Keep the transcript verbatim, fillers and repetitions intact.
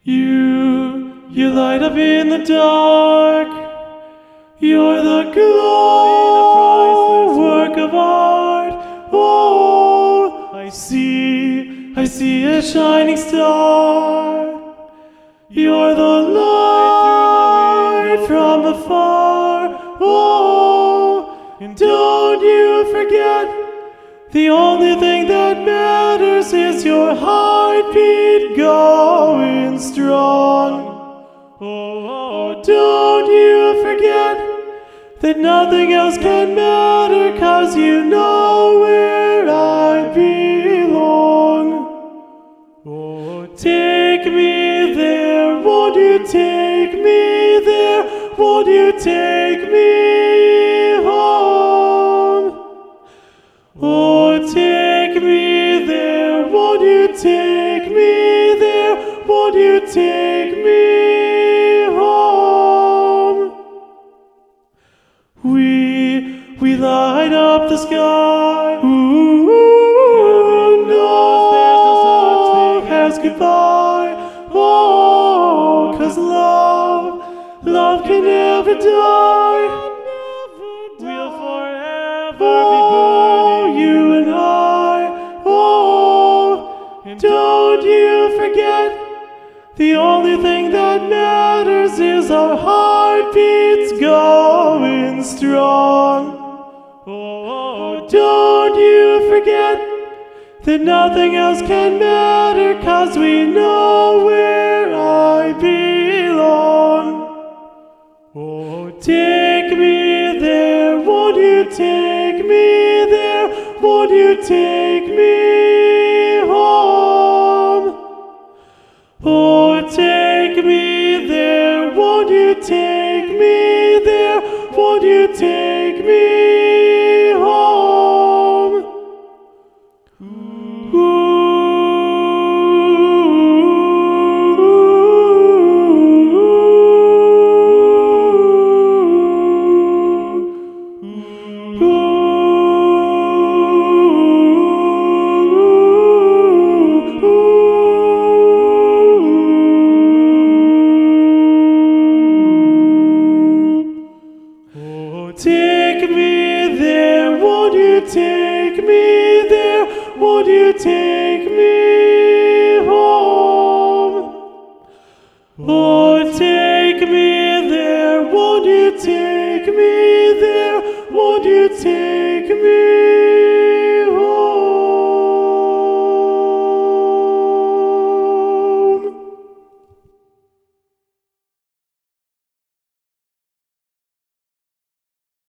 You, you light up in the dark. You're the glow, work of art. Oh, I see, I see a shining star. You're the light from afar. Oh, and don't you forget, the only thing that matters is your heartbeat going strong. Oh, don't you forget that nothing else can matter, 'cause you know where I belong. Oh, take me there, won't you take me there, won't you take me home? Oh, take me there, won't you take me there, won't you take me home? We, we light up the sky. Ooh, no, there's no such thing as goodbye. Oh, 'cause love, love can never die. We'll forever be burning, you and I. Oh, and don't you forget, the only thing that matters is our heartbeats going strong. Oh, don't you forget that nothing else can matter, 'cause we know where I belong. Oh, take me there, won't you take me there, won't you take me home? Oh, take me there, won't you take me there, won't you take me home? Ooh. Take me there, won't you take me there, won't you take me home? Oh, take me there, won't you take me there, won't you take me